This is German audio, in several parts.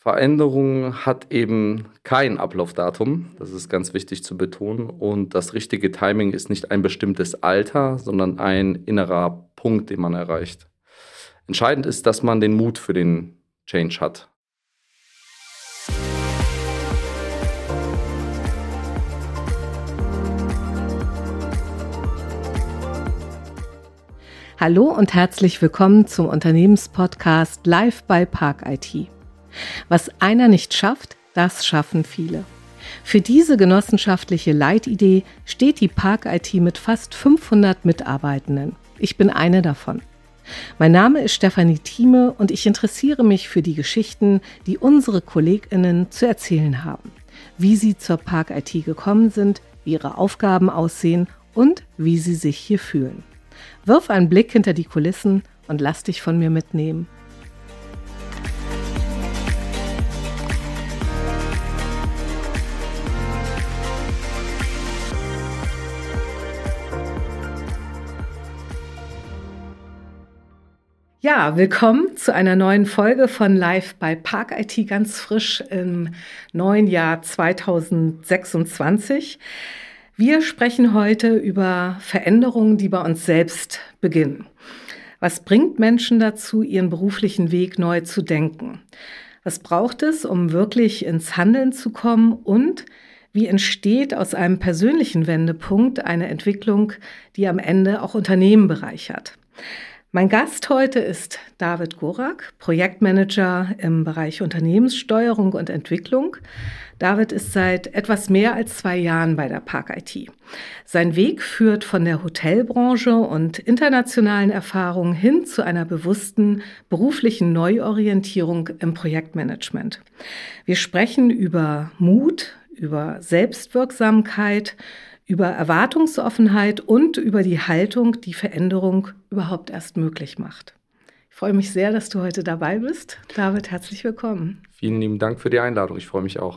Veränderung hat eben kein Ablaufdatum, das ist ganz wichtig zu betonen. Und das richtige Timing ist nicht ein bestimmtes Alter, sondern ein innerer Punkt, den man erreicht. Entscheidend ist, dass man den Mut für den Change hat. Hallo und herzlich willkommen zum Unternehmenspodcast Live bei Park IT. Was einer nicht schafft, das schaffen viele. Für diese genossenschaftliche Leitidee steht die Park IT mit fast 500 Mitarbeitenden. Ich bin eine davon. Mein Name ist Stefanie Thieme und ich interessiere mich für die Geschichten, die unsere KollegInnen zu erzählen haben. Wie sie zur Park IT gekommen sind, wie ihre Aufgaben aussehen und wie sie sich hier fühlen. Wirf einen Blick hinter die Kulissen und lass dich von mir mitnehmen. Ja, willkommen zu einer neuen Folge von Live bei Park IT, ganz frisch im neuen Jahr 2026. Wir sprechen heute über Veränderungen, die bei uns selbst beginnen. Was bringt Menschen dazu, ihren beruflichen Weg neu zu denken? Was braucht es, um wirklich ins Handeln zu kommen? Und wie entsteht aus einem persönlichen Wendepunkt eine Entwicklung, die am Ende auch Unternehmen bereichert? Mein Gast heute ist David Gorak, Projektmanager im Bereich Unternehmenssteuerung und Entwicklung. David ist seit etwas mehr als 2 Jahren bei der Park IT. Sein Weg führt von der Hotelbranche und internationalen Erfahrungen hin zu einer bewussten beruflichen Neuorientierung im Projektmanagement. Wir sprechen über Mut, über Selbstwirksamkeit, über Erwartungsoffenheit und über die Haltung, die Veränderung überhaupt erst möglich macht. Ich freue mich sehr, dass du heute dabei bist. David, herzlich willkommen. Vielen lieben Dank für die Einladung, ich freue mich auch.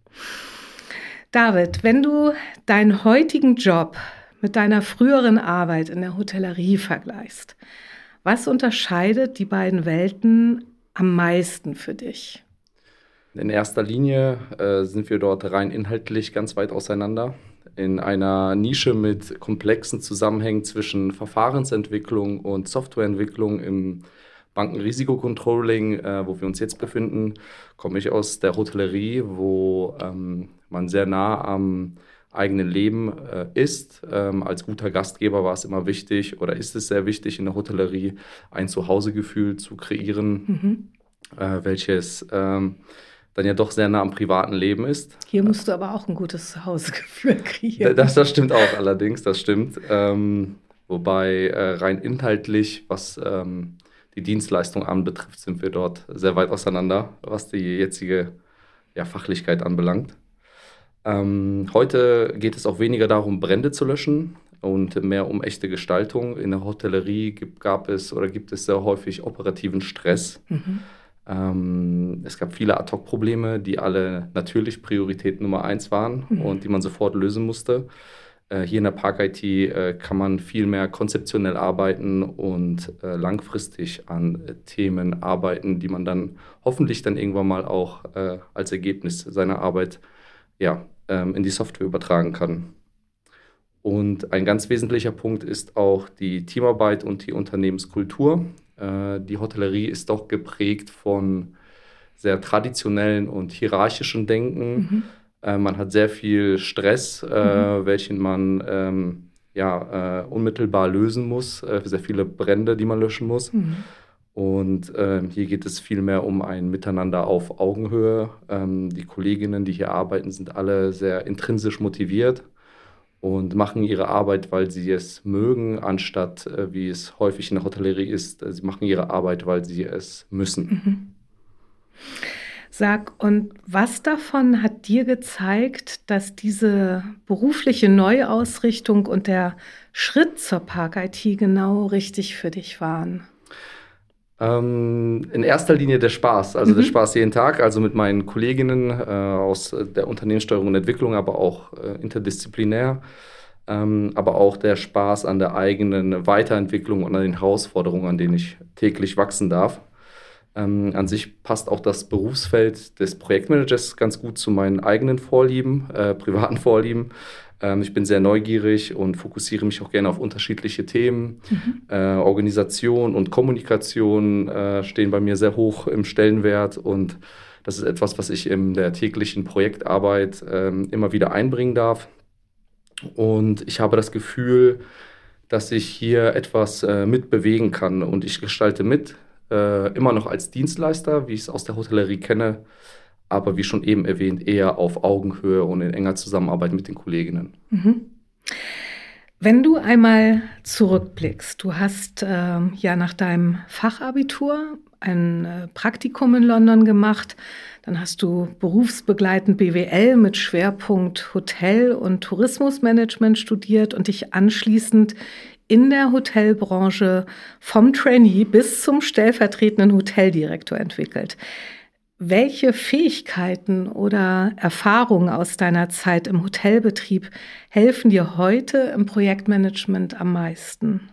David, wenn du deinen heutigen Job mit deiner früheren Arbeit in der Hotellerie vergleichst, was unterscheidet die beiden Welten am meisten für dich? In erster Linie sind wir dort rein inhaltlich ganz weit auseinander. In einer Nische mit komplexen Zusammenhängen zwischen Verfahrensentwicklung und Softwareentwicklung im Bankenrisikocontrolling, wo wir uns jetzt befinden, komme ich aus der Hotellerie, wo man sehr nah am eigenen Leben ist. Als guter Gastgeber war es immer wichtig oder ist es sehr wichtig in der Hotellerie, ein Zuhausegefühl zu kreieren, welches dann ja doch sehr nah am privaten Leben ist. Hier musst du aber auch ein gutes Zuhausegefühl kreieren. Das stimmt auch allerdings, das stimmt. Wobei rein inhaltlich, was die Dienstleistung anbetrifft, sind wir dort sehr weit auseinander, was die jetzige Fachlichkeit anbelangt. Heute geht es auch weniger darum, Brände zu löschen und mehr um echte Gestaltung. In der Hotellerie gibt es sehr häufig operativen Stress. Es gab viele Ad-Hoc-Probleme, die alle natürlich Priorität Nummer 1 waren und die man sofort lösen musste. Hier in der Park IT kann man viel mehr konzeptionell arbeiten und langfristig an Themen arbeiten, die man dann hoffentlich dann irgendwann mal auch als Ergebnis seiner Arbeit in die Software übertragen kann. Und ein ganz wesentlicher Punkt ist auch die Teamarbeit und die Unternehmenskultur. Die Hotellerie ist doch geprägt von sehr traditionellen und hierarchischen Denken. Man hat sehr viel Stress, welchen man unmittelbar lösen muss, sehr viele Brände, die man löschen muss. Und hier geht es vielmehr um ein Miteinander auf Augenhöhe. Die Kolleginnen, die hier arbeiten, sind alle sehr intrinsisch motiviert und machen ihre Arbeit, weil sie es mögen, anstatt, wie es häufig in der Hotellerie ist, sie machen ihre Arbeit, weil sie es müssen. Sag, und was davon hat dir gezeigt, dass diese berufliche Neuausrichtung und der Schritt zur Park IT genau richtig für dich waren? In erster Linie der Spaß, also der Spaß jeden Tag, also mit meinen Kolleginnen aus der Unternehmenssteuerung und Entwicklung, aber auch interdisziplinär, aber auch der Spaß an der eigenen Weiterentwicklung und an den Herausforderungen, an denen ich täglich wachsen darf. An sich passt auch das Berufsfeld des Projektmanagers ganz gut zu meinen eigenen Vorlieben, privaten Vorlieben. Ich bin sehr neugierig und fokussiere mich auch gerne auf unterschiedliche Themen. Organisation und Kommunikation stehen bei mir sehr hoch im Stellenwert und das ist etwas, was ich in der täglichen Projektarbeit immer wieder einbringen darf. Und ich habe das Gefühl, dass ich hier etwas mitbewegen kann und ich gestalte mit. Immer noch als Dienstleister, wie ich es aus der Hotellerie kenne, aber wie schon eben erwähnt, eher auf Augenhöhe und in enger Zusammenarbeit mit den Kolleginnen. Wenn du einmal zurückblickst, du hast ja nach deinem Fachabitur ein Praktikum in London gemacht, dann hast du berufsbegleitend BWL mit Schwerpunkt Hotel- und Tourismusmanagement studiert und dich anschließend in der Hotelbranche vom Trainee bis zum stellvertretenden Hoteldirektor entwickelt. Welche Fähigkeiten oder Erfahrungen aus deiner Zeit im Hotelbetrieb helfen dir heute im Projektmanagement am meisten?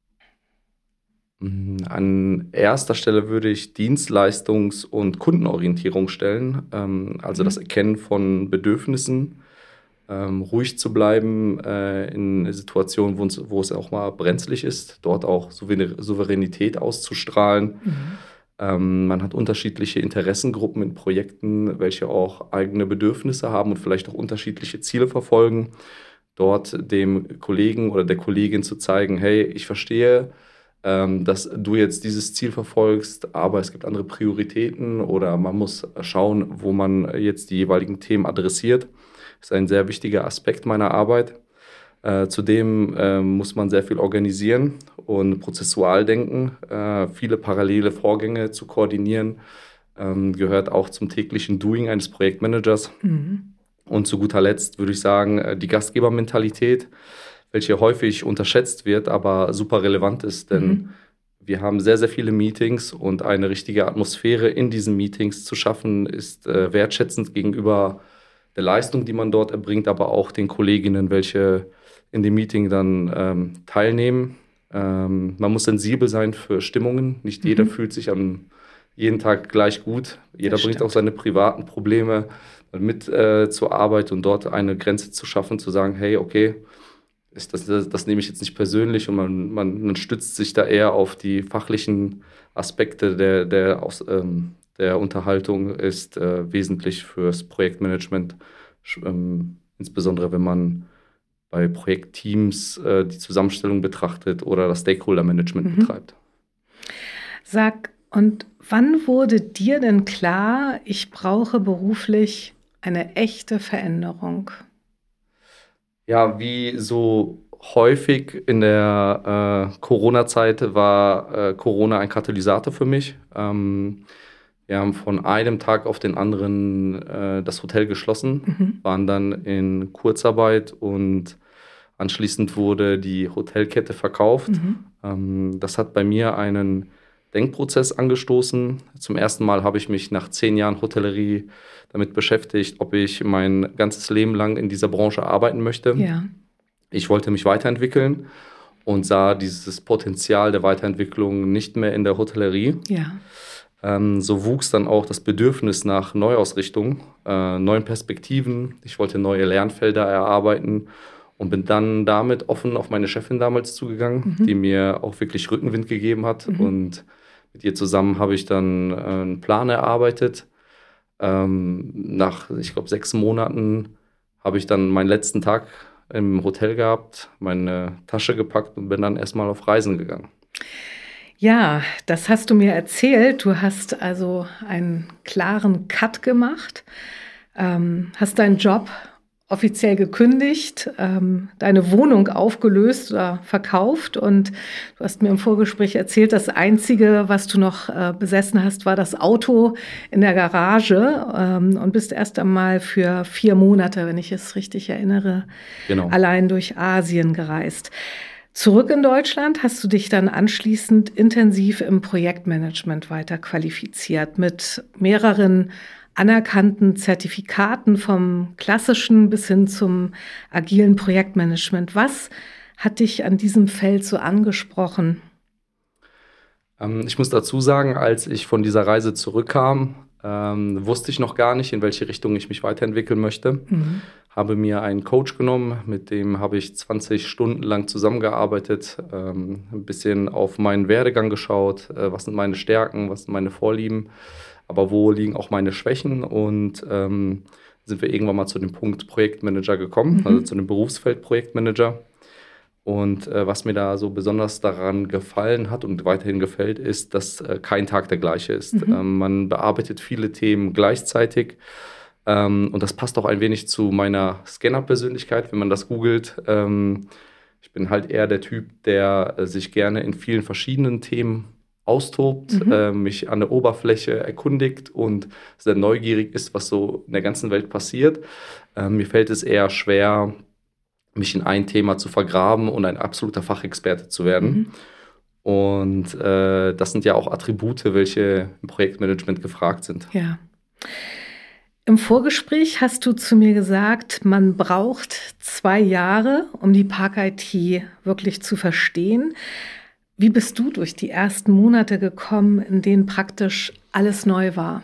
An erster Stelle würde ich Dienstleistungs- und Kundenorientierung stellen, also das Erkennen von Bedürfnissen, ruhig zu bleiben in Situationen, wo es auch mal brenzlig ist, dort auch Souveränität auszustrahlen. Man hat unterschiedliche Interessengruppen in Projekten, welche auch eigene Bedürfnisse haben und vielleicht auch unterschiedliche Ziele verfolgen. Dort dem Kollegen oder der Kollegin zu zeigen, hey, ich verstehe, dass du jetzt dieses Ziel verfolgst, aber es gibt andere Prioritäten oder man muss schauen, wo man jetzt die jeweiligen Themen adressiert. Das ist ein sehr wichtiger Aspekt meiner Arbeit. Zudem muss man sehr viel organisieren und prozessual denken. Viele parallele Vorgänge zu koordinieren gehört auch zum täglichen Doing eines Projektmanagers. Und zu guter Letzt würde ich sagen, die Gastgebermentalität, welche häufig unterschätzt wird, aber super relevant ist, denn wir haben sehr, sehr viele Meetings und eine richtige Atmosphäre in diesen Meetings zu schaffen, ist wertschätzend gegenüber der Leistung, die man dort erbringt, aber auch den Kolleginnen, welche in dem Meeting dann teilnehmen. Man muss sensibel sein für Stimmungen. Nicht jeder fühlt sich an jeden Tag gleich gut. Jeder bringt auch seine privaten Probleme mit zur Arbeit und dort eine Grenze zu schaffen, zu sagen, hey, okay, das nehme ich jetzt nicht persönlich und man stützt sich da eher auf die fachlichen Aspekte der Unterhaltung ist wesentlich fürs Projektmanagement, insbesondere wenn man bei Projektteams die Zusammenstellung betrachtet oder das Stakeholder-Management betreibt. Sag, und wann wurde dir denn klar, ich brauche beruflich eine echte Veränderung? Ja, wie so häufig in der Corona-Zeit war Corona ein Katalysator für mich. Wir haben von einem Tag auf den anderen das Hotel geschlossen, waren dann in Kurzarbeit und anschließend wurde die Hotelkette verkauft. Das hat bei mir einen Denkprozess angestoßen. Zum ersten Mal habe ich mich nach 10 Jahren Hotellerie damit beschäftigt, ob ich mein ganzes Leben lang in dieser Branche arbeiten möchte. Ja. Ich wollte mich weiterentwickeln und sah dieses Potenzial der Weiterentwicklung nicht mehr in der Hotellerie. Ja. So wuchs dann auch das Bedürfnis nach Neuausrichtung, neuen Perspektiven. Ich wollte neue Lernfelder erarbeiten und bin dann damit offen auf meine Chefin damals zugegangen, die mir auch wirklich Rückenwind gegeben hat. Und mit ihr zusammen habe ich dann einen Plan erarbeitet. Nach, ich glaube, 6 Monaten habe ich dann meinen letzten Tag im Hotel gehabt, meine Tasche gepackt und bin dann erstmal auf Reisen gegangen. Ja, das hast du mir erzählt. Du hast also einen klaren Cut gemacht, hast deinen Job offiziell gekündigt, deine Wohnung aufgelöst oder verkauft und du hast mir im Vorgespräch erzählt, das Einzige, was du noch besessen hast, war das Auto in der Garage und bist erst einmal für 4 Monate, wenn ich es richtig erinnere, allein durch Asien gereist. Zurück in Deutschland hast du dich dann anschließend intensiv im Projektmanagement weiter qualifiziert mit mehreren anerkannten Zertifikaten vom klassischen bis hin zum agilen Projektmanagement. Was hat dich an diesem Feld so angesprochen? Ich muss dazu sagen, als ich von dieser Reise zurückkam, wusste ich noch gar nicht, in welche Richtung ich mich weiterentwickeln möchte. Habe mir einen Coach genommen, mit dem habe ich 20 Stunden lang zusammengearbeitet, ein bisschen auf meinen Werdegang geschaut, was sind meine Stärken, was sind meine Vorlieben, aber wo liegen auch meine Schwächen, und sind wir irgendwann mal zu dem Punkt Projektmanager gekommen, also zu dem Berufsfeld Projektmanager. Und was mir da so besonders daran gefallen hat und weiterhin gefällt, ist, dass kein Tag der gleiche ist. Man bearbeitet viele Themen gleichzeitig. Und das passt auch ein wenig zu meiner Scanner-Persönlichkeit, wenn man das googelt. Ich bin halt eher der Typ, der sich gerne in vielen verschiedenen Themen austobt, mich an der Oberfläche erkundigt und sehr neugierig ist, was so in der ganzen Welt passiert. Mir fällt es eher schwer, mich in ein Thema zu vergraben und ein absoluter Fachexperte zu werden. Und das sind ja auch Attribute, welche im Projektmanagement gefragt sind. Ja. Im Vorgespräch hast du zu mir gesagt, man braucht 2 Jahre, um die Park-IT wirklich zu verstehen. Wie bist du durch die ersten Monate gekommen, in denen praktisch alles neu war?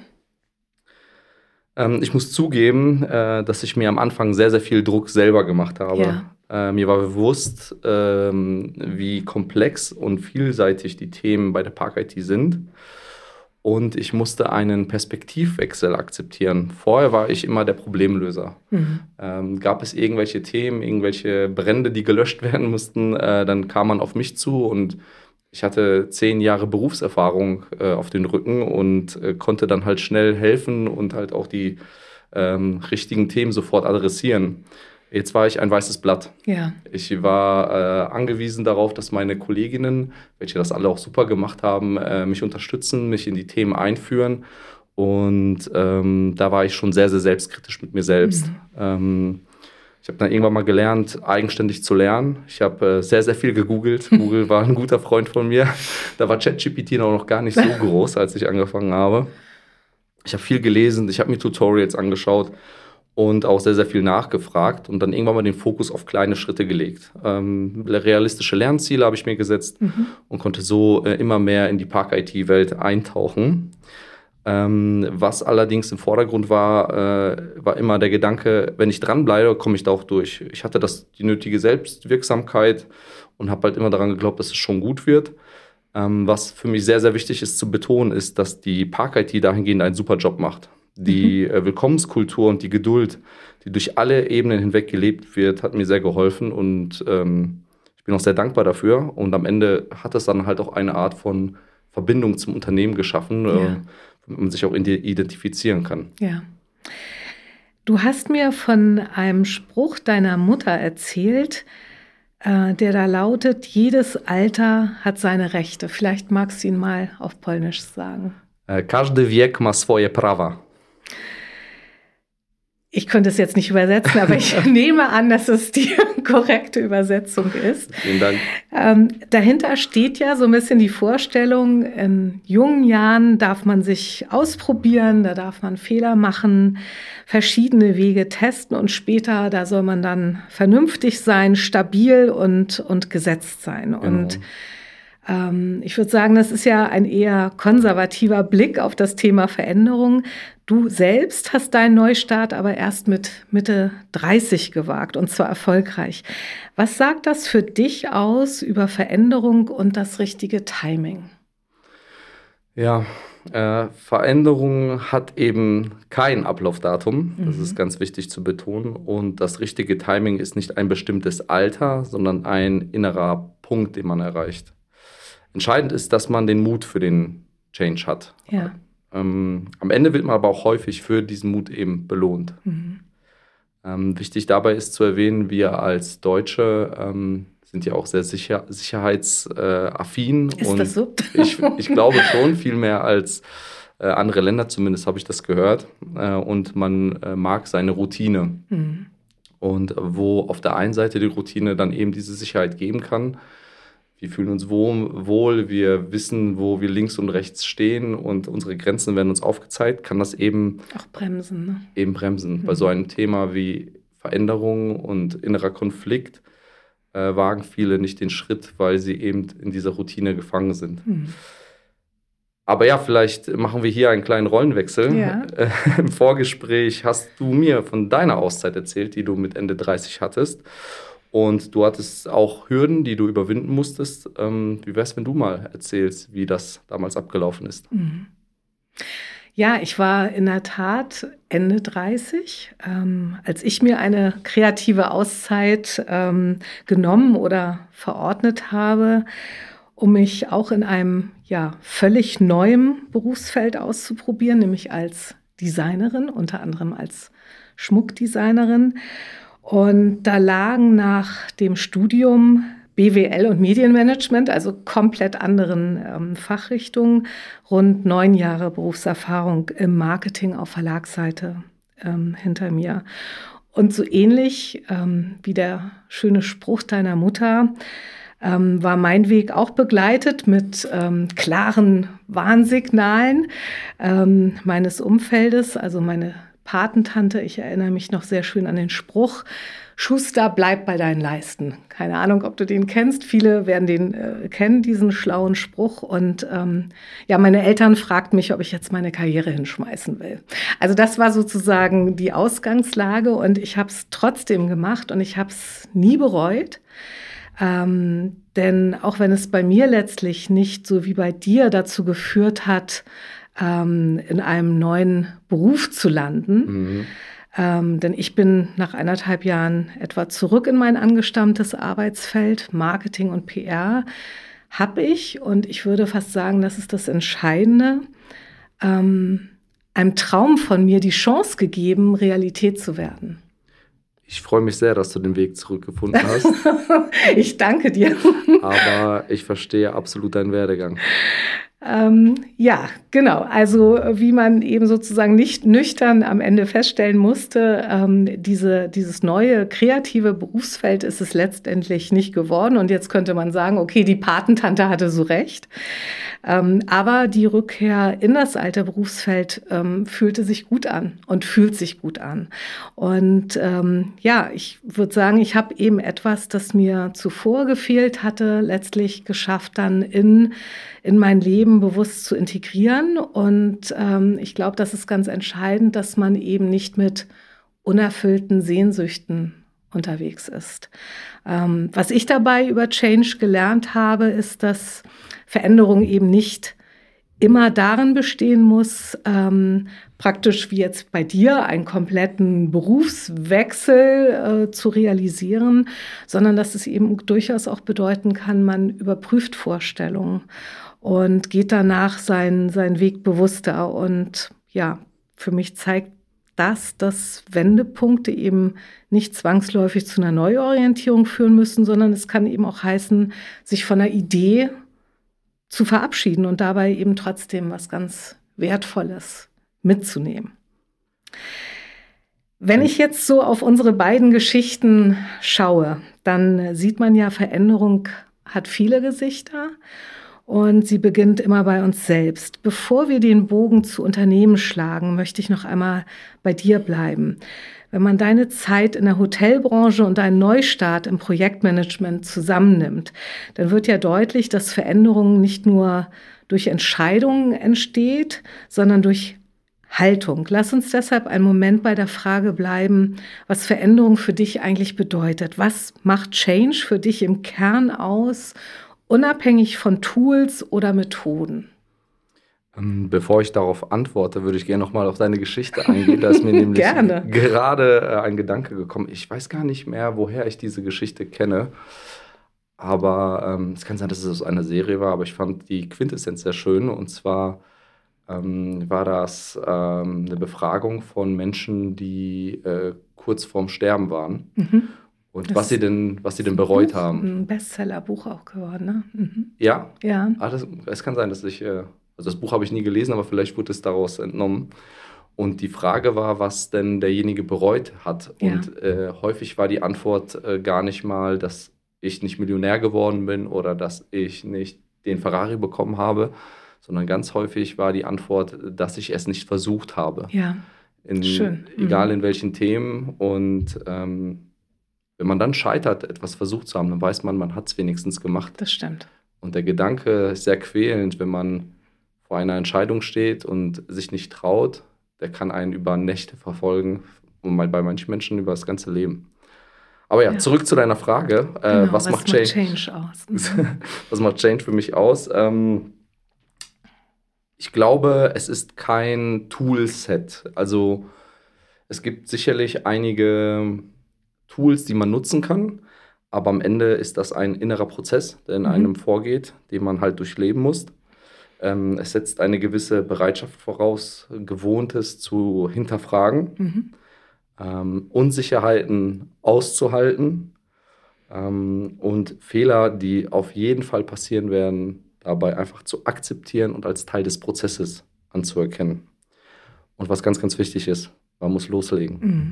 Ich muss zugeben, dass ich mir am Anfang sehr, sehr viel Druck selber gemacht habe. Ja. Mir war bewusst, wie komplex und vielseitig die Themen bei der Park-IT sind. Und ich musste einen Perspektivwechsel akzeptieren. Vorher war ich immer der Problemlöser. Gab es irgendwelche Themen, irgendwelche Brände, die gelöscht werden mussten, dann kam man auf mich zu, und ich hatte 10 Jahre Berufserfahrung auf den Rücken und konnte dann halt schnell helfen und halt auch die richtigen Themen sofort adressieren. Jetzt war ich ein weißes Blatt. Ja. Ich war angewiesen darauf, dass meine Kolleginnen, welche das alle auch super gemacht haben, mich unterstützen, mich in die Themen einführen. Und da war ich schon sehr, sehr selbstkritisch mit mir selbst. Ich habe dann irgendwann mal gelernt, eigenständig zu lernen. Ich habe sehr, sehr viel gegoogelt. Google war ein guter Freund von mir. Da war ChatGPT noch gar nicht so groß, als ich angefangen habe. Ich habe viel gelesen, ich habe mir Tutorials angeschaut und auch sehr, sehr viel nachgefragt und dann irgendwann mal den Fokus auf kleine Schritte gelegt. Realistische Lernziele habe ich mir gesetzt und konnte so immer mehr in die Park-IT-Welt eintauchen. Was allerdings im Vordergrund war, war immer der Gedanke, wenn ich dranbleibe, komme ich da auch durch. Ich hatte die nötige Selbstwirksamkeit und habe halt immer daran geglaubt, dass es schon gut wird. Was für mich sehr, sehr wichtig ist zu betonen, ist, dass die Park-IT dahingehend einen super Job macht. Die Willkommenskultur und die Geduld, die durch alle Ebenen hinweg gelebt wird, hat mir sehr geholfen und ich bin auch sehr dankbar dafür. Und am Ende hat es dann halt auch eine Art von Verbindung zum Unternehmen geschaffen, womit man sich auch identifizieren kann. Ja. Du hast mir von einem Spruch deiner Mutter erzählt, der da lautet: Jedes Alter hat seine Rechte. Vielleicht magst du ihn mal auf Polnisch sagen. Każdy wiek ma swoje prawa. Ich könnte es jetzt nicht übersetzen, aber ich nehme an, dass es die korrekte Übersetzung ist. Vielen Dank. Dahinter steht ja so ein bisschen die Vorstellung, in jungen Jahren darf man sich ausprobieren, da darf man Fehler machen, verschiedene Wege testen und später, da soll man dann vernünftig sein, stabil und gesetzt sein. Genau. Und ich würde sagen, das ist ja ein eher konservativer Blick auf das Thema Veränderung. Du selbst hast deinen Neustart aber erst mit Mitte 30 gewagt und zwar erfolgreich. Was sagt das für dich aus über Veränderung und das richtige Timing? Ja, Veränderung hat eben kein Ablaufdatum. Das ist ganz wichtig zu betonen. Und das richtige Timing ist nicht ein bestimmtes Alter, sondern ein innerer Punkt, den man erreicht. Entscheidend ist, dass man den Mut für den Change hat. Ja. Am Ende wird man aber auch häufig für diesen Mut eben belohnt. Wichtig dabei ist zu erwähnen, wir als Deutsche sind ja auch sehr sicherheitsaffin. Ist das so? Ich glaube schon, viel mehr als andere Länder, zumindest habe ich das gehört. Und man mag seine Routine. Und wo auf der einen Seite die Routine dann eben diese Sicherheit geben kann. Wir fühlen uns wohl, wir wissen, wo wir links und rechts stehen und unsere Grenzen werden uns aufgezeigt, kann das eben auch bremsen. Ne? Eben bremsen. Bei so einem Thema wie Veränderung und innerer Konflikt wagen viele nicht den Schritt, weil sie eben in dieser Routine gefangen sind. Aber ja, vielleicht machen wir hier einen kleinen Rollenwechsel. Ja. Im Vorgespräch hast du mir von deiner Auszeit erzählt, die du mit Ende 30 hattest. Und du hattest auch Hürden, die du überwinden musstest. Wie wär's, wenn du mal erzählst, wie das damals abgelaufen ist? Mhm. Ja, ich war in der Tat Ende 30, als ich mir eine kreative Auszeit genommen oder verordnet habe, um mich auch in einem völlig neuen Berufsfeld auszuprobieren, nämlich als Designerin, unter anderem als Schmuckdesignerin. Und da lagen nach dem Studium BWL und Medienmanagement, also komplett anderen Fachrichtungen, rund 9 Jahre Berufserfahrung im Marketing auf Verlagsseite hinter mir. Und so ähnlich wie der schöne Spruch deiner Mutter, war mein Weg auch begleitet mit klaren Warnsignalen meines Umfeldes. Also meine Patentante, ich erinnere mich noch sehr schön an den Spruch: Schuster, bleib bei deinen Leisten. Keine Ahnung, ob du den kennst. Viele werden den kennen, diesen schlauen Spruch. Und meine Eltern fragten mich, ob ich jetzt meine Karriere hinschmeißen will. Also das war sozusagen die Ausgangslage und ich habe es trotzdem gemacht und ich habe es nie bereut. Denn auch wenn es bei mir letztlich nicht so wie bei dir dazu geführt hat, in einem neuen Beruf zu landen, denn ich bin nach 1,5 Jahren etwa zurück in mein angestammtes Arbeitsfeld, Marketing und PR, habe ich, und ich würde fast sagen, das ist das Entscheidende, einem Traum von mir die Chance gegeben, Realität zu werden. Ich freue mich sehr, dass du den Weg zurückgefunden hast. Ich danke dir. Aber ich verstehe absolut deinen Werdegang. Ja, genau. Also wie man eben sozusagen nicht nüchtern am Ende feststellen musste, dieses neue kreative Berufsfeld ist es letztendlich nicht geworden. Und jetzt könnte man sagen, okay, die Patentante hatte so recht. Aber die Rückkehr in das alte Berufsfeld fühlte sich gut an und fühlt sich gut an. Und ich würde sagen, ich habe eben etwas, das mir zuvor gefehlt hatte, letztlich geschafft, dann in mein Leben bewusst zu integrieren. Und ich glaube, das ist ganz entscheidend, dass man eben nicht mit unerfüllten Sehnsüchten unterwegs ist. Was ich dabei über Change gelernt habe, ist, dass Veränderung eben nicht immer darin bestehen muss, praktisch wie jetzt bei dir einen kompletten Berufswechsel zu realisieren, sondern dass es eben durchaus auch bedeuten kann, man überprüft Vorstellungen und geht danach seinen Weg bewusster. Und ja, für mich zeigt das, dass Wendepunkte eben nicht zwangsläufig zu einer Neuorientierung führen müssen, sondern es kann eben auch heißen, sich von einer Idee zu verabschieden und dabei eben trotzdem was ganz Wertvolles mitzunehmen. Wenn ich jetzt so auf unsere beiden Geschichten schaue, dann sieht man ja, Veränderung hat viele Gesichter und sie beginnt immer bei uns selbst. Bevor wir den Bogen zu Unternehmen schlagen, möchte ich noch einmal bei dir bleiben. Wenn man deine Zeit in der Hotelbranche und deinen Neustart im Projektmanagement zusammennimmt, dann wird ja deutlich, dass Veränderung nicht nur durch Entscheidungen entsteht, sondern durch Haltung. Lass uns deshalb einen Moment bei der Frage bleiben, was Veränderung für dich eigentlich bedeutet. Was macht Change für dich im Kern aus, unabhängig von Tools oder Methoden? Bevor ich darauf antworte, würde ich gerne nochmal auf deine Geschichte eingehen. Da ist mir nämlich gerade ein Gedanke gekommen. Ich weiß gar nicht mehr, woher ich diese Geschichte kenne. Aber es kann sein, dass es aus einer Serie war, aber ich fand die Quintessenz sehr schön. Und zwar war das eine Befragung von Menschen, die kurz vorm Sterben waren. Mhm. Und was sie denn bereut haben. Ein Bestsellerbuch auch geworden, ne? Mhm. Ja? Ja. Es kann sein, dass also das Buch habe ich nie gelesen, aber vielleicht wurde es daraus entnommen. Und die Frage war, was denn derjenige bereut hat. Ja. Und häufig war die Antwort gar nicht mal, dass ich nicht Millionär geworden bin oder dass ich nicht den Ferrari bekommen habe, sondern ganz häufig war die Antwort, dass ich es nicht versucht habe. Ja, schön. Egal in welchen Themen. Und wenn man dann scheitert, etwas versucht zu haben, dann weiß man, man hat es wenigstens gemacht. Das stimmt. Und der Gedanke ist sehr quälend, wenn man vor einer Entscheidung steht und sich nicht traut, der kann einen über Nächte verfolgen und bei manchen Menschen über das ganze Leben. Aber ja, zurück zu deiner Frage. Genau, was macht Change aus? Was macht Change für mich aus? Ich glaube, es ist kein Toolset. Also es gibt sicherlich einige Tools, die man nutzen kann, aber am Ende ist das ein innerer Prozess, der in einem vorgeht, den man halt durchleben muss. Es setzt eine gewisse Bereitschaft voraus, Gewohntes zu hinterfragen, Unsicherheiten auszuhalten und Fehler, die auf jeden Fall passieren werden, dabei einfach zu akzeptieren und als Teil des Prozesses anzuerkennen. Und was ganz, ganz wichtig ist, man muss loslegen.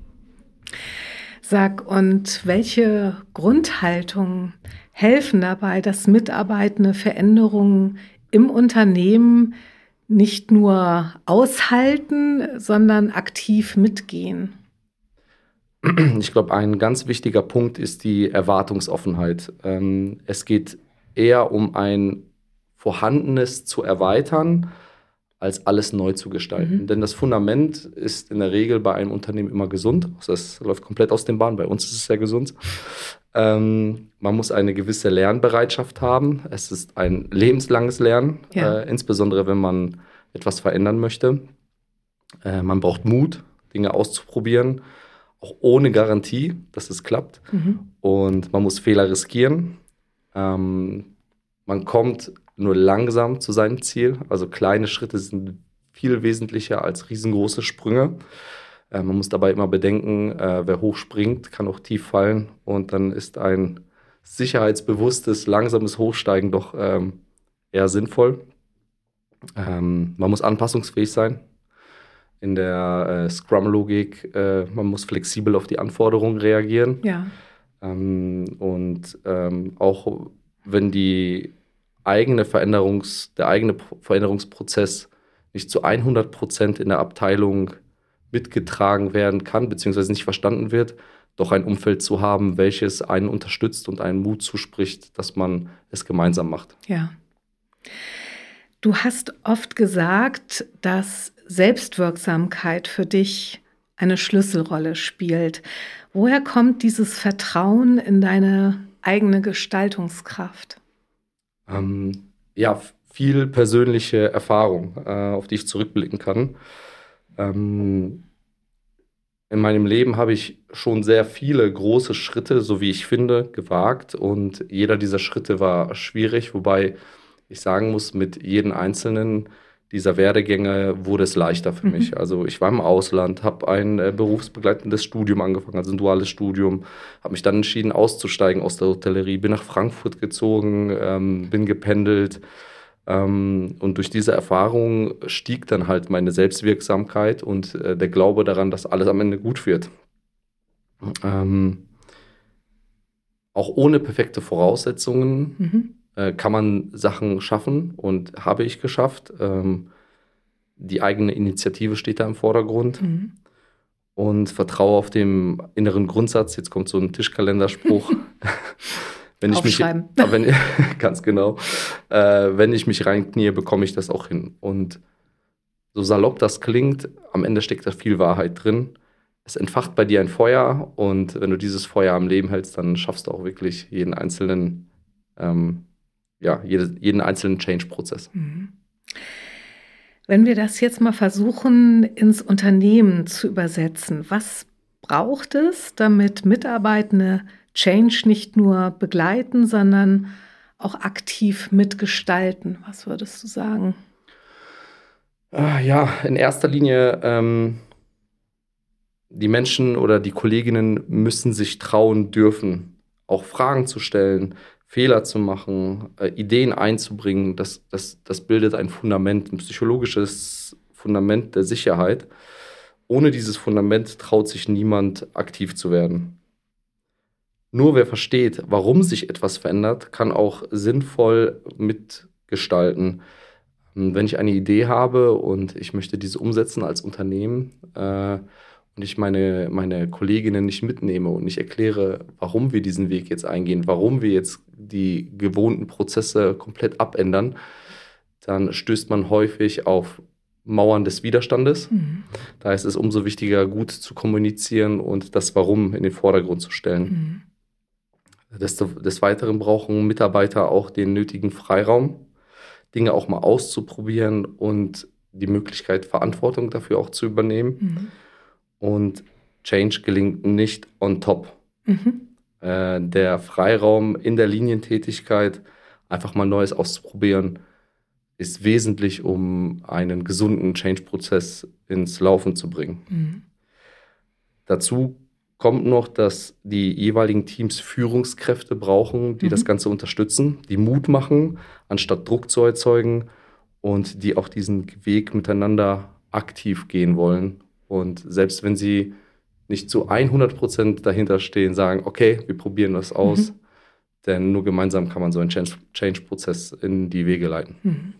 Sag, und welche Grundhaltungen helfen dabei, dass Mitarbeitende Veränderungen im Unternehmen nicht nur aushalten, sondern aktiv mitgehen? Ich glaube, ein ganz wichtiger Punkt ist die Erwartungsoffenheit. Es geht eher um ein Vorhandenes zu erweitern, als alles neu zu gestalten. Denn das Fundament ist in der Regel bei einem Unternehmen immer gesund. Das läuft komplett aus den Bahnen. Bei uns ist es sehr gesund. Man muss eine gewisse Lernbereitschaft haben. Es ist ein lebenslanges Lernen, insbesondere wenn man etwas verändern möchte. Man braucht Mut, Dinge auszuprobieren, auch ohne Garantie, dass es klappt. Und man muss Fehler riskieren. Man kommt nur langsam zu seinem Ziel. Also kleine Schritte sind viel wesentlicher als riesengroße Sprünge. Man muss dabei immer bedenken, wer hoch springt, kann auch tief fallen. Und dann ist ein sicherheitsbewusstes, langsames Hochsteigen doch eher sinnvoll. Man muss anpassungsfähig sein. In der Scrum-Logik, man muss flexibel auf die Anforderungen reagieren. Ja. Auch wenn der eigene Veränderungsprozess nicht zu 100% in der Abteilung mitgetragen werden kann, beziehungsweise nicht verstanden wird, doch ein Umfeld zu haben, welches einen unterstützt und einen Mut zuspricht, dass man es gemeinsam macht. Ja. Du hast oft gesagt, dass Selbstwirksamkeit für dich eine Schlüsselrolle spielt. Woher kommt dieses Vertrauen in deine eigene Gestaltungskraft? Viel persönliche Erfahrung, auf die ich zurückblicken kann. In meinem Leben habe ich schon sehr viele große Schritte, so wie ich finde, gewagt. Und jeder dieser Schritte war schwierig, wobei ich sagen muss, mit jedem einzelnen dieser Werdegänge wurde es leichter für mich. Also ich war im Ausland, habe ein berufsbegleitendes Studium angefangen, also ein duales Studium, habe mich dann entschieden auszusteigen aus der Hotellerie, bin nach Frankfurt gezogen, bin gependelt und durch diese Erfahrung stieg dann halt meine Selbstwirksamkeit und der Glaube daran, dass alles am Ende gut wird. Auch ohne perfekte Voraussetzungen kann man Sachen schaffen und habe ich geschafft. Die eigene Initiative steht da im Vordergrund und vertraue auf den inneren Grundsatz. Jetzt kommt so ein Tischkalenderspruch. Ganz genau. Wenn ich mich reinknie, bekomme ich das auch hin. Und so salopp das klingt, am Ende steckt da viel Wahrheit drin. Es entfacht bei dir ein Feuer und wenn du dieses Feuer am Leben hältst, dann schaffst du auch wirklich jeden einzelnen Change-Prozess. Wenn wir das jetzt mal versuchen, ins Unternehmen zu übersetzen, was braucht es, damit Mitarbeitende Change nicht nur begleiten, sondern auch aktiv mitgestalten? Was würdest du sagen? In erster Linie, die Menschen oder die Kolleginnen müssen sich trauen dürfen, auch Fragen zu stellen, Fehler zu machen, Ideen einzubringen. Das bildet ein Fundament, ein psychologisches Fundament der Sicherheit. Ohne dieses Fundament traut sich niemand, aktiv zu werden. Nur wer versteht, warum sich etwas verändert, kann auch sinnvoll mitgestalten. Wenn ich eine Idee habe und ich möchte diese umsetzen als Unternehmen und ich meine Kolleginnen nicht mitnehme und nicht erkläre, warum wir diesen Weg jetzt eingehen, warum wir jetzt die gewohnten Prozesse komplett abändern, dann stößt man häufig auf Mauern des Widerstandes. Da ist es umso wichtiger, gut zu kommunizieren und das Warum in den Vordergrund zu stellen. Des Weiteren brauchen Mitarbeiter auch den nötigen Freiraum, Dinge auch mal auszuprobieren und die Möglichkeit, Verantwortung dafür auch zu übernehmen. Und Change gelingt nicht on top. Der Freiraum in der Linientätigkeit, einfach mal Neues auszuprobieren, ist wesentlich, um einen gesunden Change-Prozess ins Laufen zu bringen. Dazu kommt noch, dass die jeweiligen Teams Führungskräfte brauchen, die das Ganze unterstützen, die Mut machen, anstatt Druck zu erzeugen und die auch diesen Weg miteinander aktiv gehen wollen. Und selbst wenn sie nicht zu 100% dahinter stehen, sagen, okay, wir probieren das aus, denn nur gemeinsam kann man so einen Change-Prozess in die Wege leiten.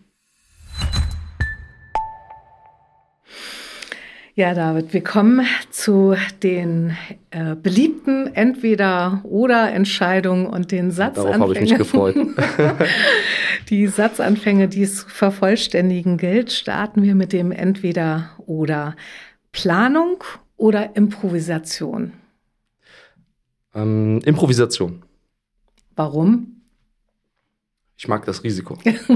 Ja, David, wir kommen zu den beliebten Entweder-oder-Entscheidungen und den Satzanfängen. Darauf habe ich mich gefreut. Die Satzanfänge, die es zu vervollständigen gilt, starten wir mit dem Entweder-oder. Planung oder Improvisation? Improvisation. Warum? Ich mag das Risiko.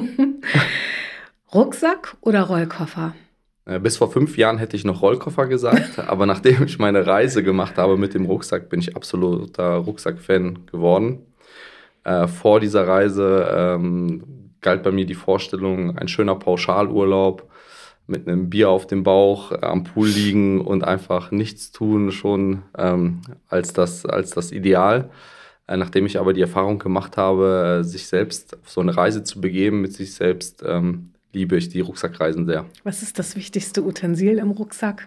Rucksack oder Rollkoffer? Bis vor 5 Jahren hätte ich noch Rollkoffer gesagt, aber nachdem ich meine Reise gemacht habe mit dem Rucksack, bin ich absoluter Rucksack-Fan geworden. Vor dieser Reise galt bei mir die Vorstellung, ein schöner Pauschalurlaub mit einem Bier auf dem Bauch, am Pool liegen und einfach nichts tun, schon als das Ideal. Nachdem ich aber die Erfahrung gemacht habe, sich selbst auf so eine Reise zu begeben mit sich selbst, liebe ich die Rucksackreisen sehr. Was ist das wichtigste Utensil im Rucksack?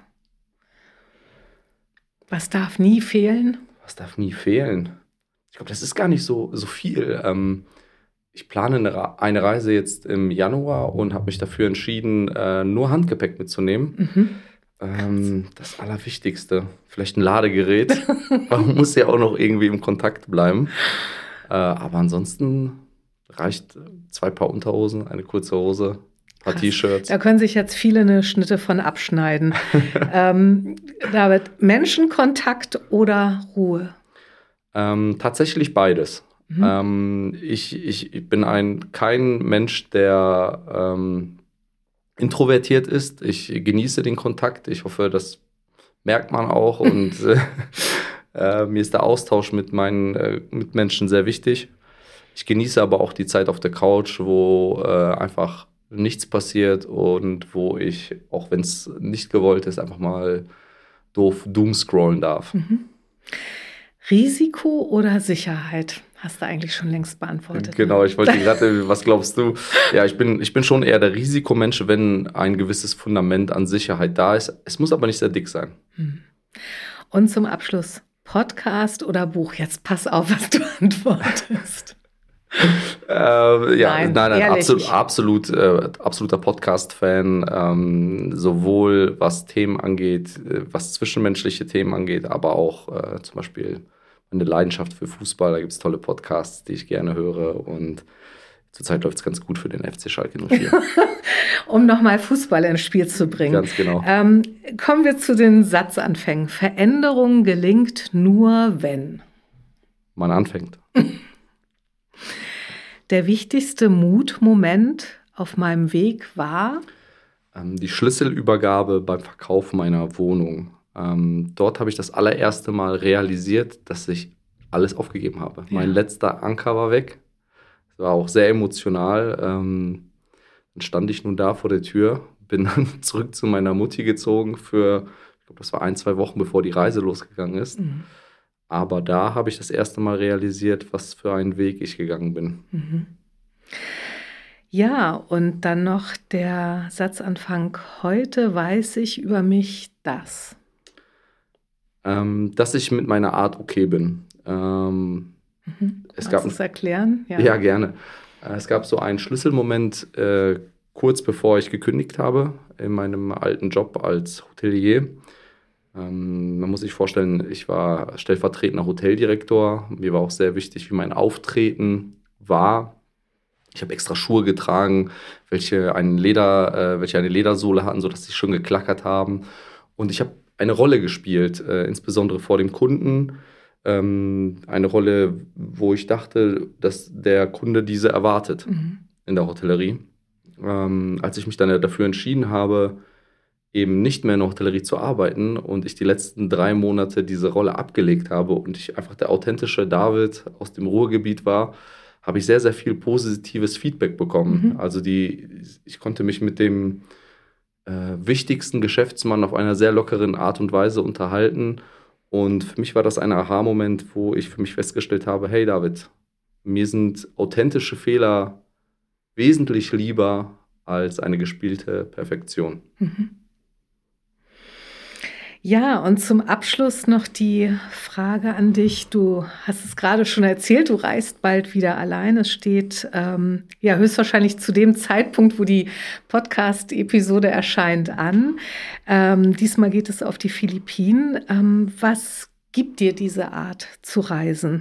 Was darf nie fehlen? Was darf nie fehlen? Ich glaube, das ist gar nicht so viel. Ich plane eine Reise jetzt im Januar und habe mich dafür entschieden, nur Handgepäck mitzunehmen. Das Allerwichtigste, vielleicht ein Ladegerät. Man muss ja auch noch irgendwie im Kontakt bleiben. Aber ansonsten reicht 2 Paar Unterhosen, eine kurze Hose, ein paar T-Shirts. Da können sich jetzt viele eine Schnitte von abschneiden. David, Menschenkontakt oder Ruhe? Tatsächlich beides. Ich bin kein Mensch, der introvertiert ist. Ich genieße den Kontakt. Ich hoffe, das merkt man auch. Und mir ist der Austausch mit meinen Mitmenschen sehr wichtig. Ich genieße aber auch die Zeit auf der Couch, wo einfach nichts passiert und wo ich, auch wenn es nicht gewollt ist, einfach mal doof doomscrollen darf. Risiko oder Sicherheit? Hast du eigentlich schon längst beantwortet. Genau, ich wollte gerade, was glaubst du? Ja, ich bin schon eher der Risikomensch, wenn ein gewisses Fundament an Sicherheit da ist. Es muss aber nicht sehr dick sein. Und zum Abschluss, Podcast oder Buch? Jetzt pass auf, was du antwortest. Nein, absoluter Podcast-Fan, sowohl was Themen angeht, was zwischenmenschliche Themen angeht, aber auch zum Beispiel eine Leidenschaft für Fußball. Da gibt es tolle Podcasts, die ich gerne höre, und zurzeit läuft es ganz gut für den FC Schalke 04. Um nochmal Fußball ins Spiel zu bringen. Ganz genau. Kommen wir zu den Satzanfängen. Veränderung gelingt nur, wenn man anfängt. Der wichtigste Mutmoment auf meinem Weg war? Die Schlüsselübergabe beim Verkauf meiner Wohnung. Dort habe ich das allererste Mal realisiert, dass ich alles aufgegeben habe. Ja. Mein letzter Anker war weg. Es war auch sehr emotional. Dann stand ich nun da vor der Tür, bin dann zurück zu meiner Mutti gezogen ich glaube, das war 1-2 Wochen, bevor die Reise losgegangen ist. Aber da habe ich das erste Mal realisiert, was für einen Weg ich gegangen bin. Ja, und dann noch der Satzanfang: Heute weiß ich über mich das. Dass ich mit meiner Art okay bin. Kannst du es erklären? Ja, gerne. Es gab so einen Schlüsselmoment, kurz bevor ich gekündigt habe, in meinem alten Job als Hotelier. Man muss sich vorstellen, ich war stellvertretender Hoteldirektor. Mir war auch sehr wichtig, wie mein Auftreten war. Ich habe extra Schuhe getragen, welche eine Ledersohle hatten, sodass sie schön geklackert haben. Und ich habe eine Rolle gespielt, insbesondere vor dem Kunden. Eine Rolle, wo ich dachte, dass der Kunde diese erwartet in der Hotellerie. Als ich mich dann dafür entschieden habe, eben nicht mehr in der Hotellerie zu arbeiten und ich die letzten 3 Monate diese Rolle abgelegt habe und ich einfach der authentische David aus dem Ruhrgebiet war, habe ich sehr, sehr viel positives Feedback bekommen. Also ich konnte mich mit dem wichtigsten Geschäftsmann auf einer sehr lockeren Art und Weise unterhalten. Und für mich war das ein Aha-Moment, wo ich für mich festgestellt habe, hey David, mir sind authentische Fehler wesentlich lieber als eine gespielte Perfektion. Ja, und zum Abschluss noch die Frage an dich. Du hast es gerade schon erzählt, du reist bald wieder allein. Es steht höchstwahrscheinlich zu dem Zeitpunkt, wo die Podcast-Episode erscheint, an. Diesmal geht es auf die Philippinen. Was gibt dir diese Art zu reisen?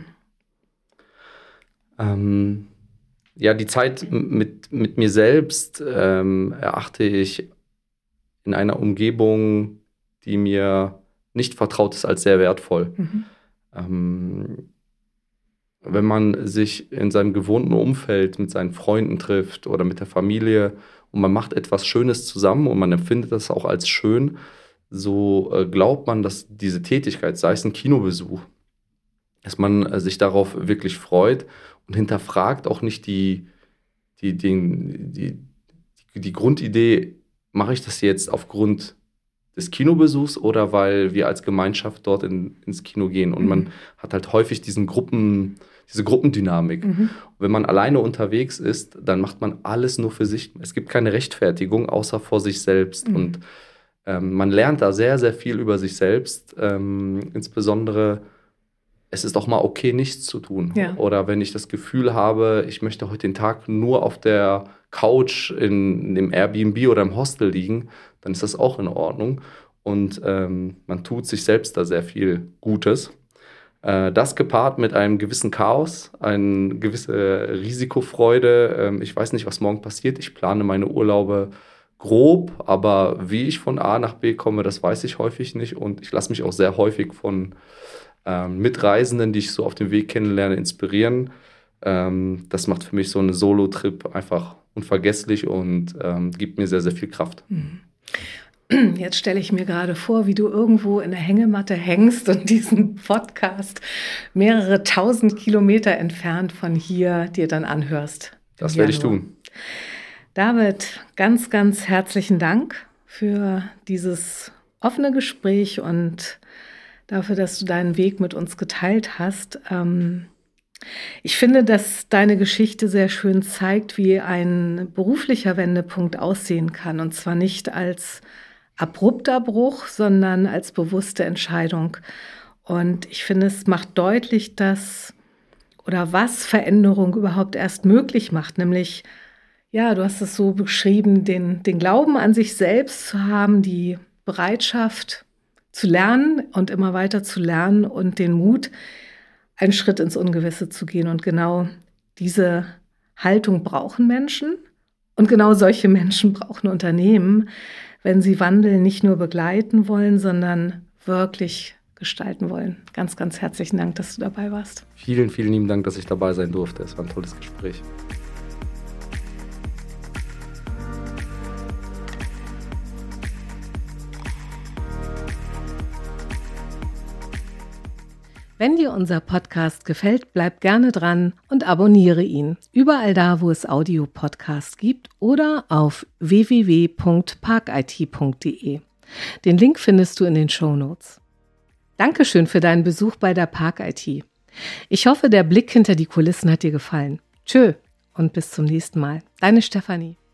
Die Zeit mit mir selbst erachte ich in einer Umgebung, die mir nicht vertraut ist, als sehr wertvoll. Wenn man sich in seinem gewohnten Umfeld mit seinen Freunden trifft oder mit der Familie und man macht etwas Schönes zusammen und man empfindet das auch als schön, so glaubt man, dass diese Tätigkeit, sei es ein Kinobesuch, dass man sich darauf wirklich freut und hinterfragt auch nicht die Grundidee, mache ich das jetzt aufgrund des Kinobesuchs oder weil wir als Gemeinschaft dort ins Kino gehen. Und man hat halt häufig diese Gruppendynamik. Und wenn man alleine unterwegs ist, dann macht man alles nur für sich. Es gibt keine Rechtfertigung, außer vor sich selbst. Und man lernt da sehr, sehr viel über sich selbst. Insbesondere, es ist auch mal okay, nichts zu tun. Ja. Oder wenn ich das Gefühl habe, ich möchte heute den Tag nur auf der Couch in dem Airbnb oder im Hostel liegen, dann ist das auch in Ordnung. Und man tut sich selbst da sehr viel Gutes. Das gepaart mit einem gewissen Chaos, eine gewisse Risikofreude. Ich weiß nicht, was morgen passiert. Ich plane meine Urlaube grob, aber wie ich von A nach B komme, das weiß ich häufig nicht. Und ich lasse mich auch sehr häufig von Mitreisenden, die ich so auf dem Weg kennenlerne, inspirieren. Das macht für mich so einen Solo-Trip einfach unvergesslich und gibt mir sehr, sehr viel Kraft. Jetzt stelle ich mir gerade vor, wie du irgendwo in der Hängematte hängst und diesen Podcast mehrere 1000 Kilometer entfernt von hier dir dann anhörst. Das werde ich tun. David, ganz, ganz herzlichen Dank für dieses offene Gespräch und dafür, dass du deinen Weg mit uns geteilt hast. Ich finde, dass deine Geschichte sehr schön zeigt, wie ein beruflicher Wendepunkt aussehen kann. Und zwar nicht als abrupter Bruch, sondern als bewusste Entscheidung. Und ich finde, es macht deutlich, was Veränderung überhaupt erst möglich macht. Nämlich, ja, du hast es so beschrieben, den Glauben an sich selbst zu haben, die Bereitschaft zu lernen und immer weiter zu lernen und den Mut, einen Schritt ins Ungewisse zu gehen. Und genau diese Haltung brauchen Menschen. Und genau solche Menschen brauchen Unternehmen, wenn sie Wandel nicht nur begleiten wollen, sondern wirklich gestalten wollen. Ganz, ganz herzlichen Dank, dass du dabei warst. Vielen, vielen lieben Dank, dass ich dabei sein durfte. Es war ein tolles Gespräch. Wenn dir unser Podcast gefällt, bleib gerne dran und abonniere ihn. Überall da, wo es Audio-Podcasts gibt oder auf www.parkit.de. Den Link findest du in den Shownotes. Dankeschön für deinen Besuch bei der ParkIT. Ich hoffe, der Blick hinter die Kulissen hat dir gefallen. Tschö und bis zum nächsten Mal. Deine Stefanie.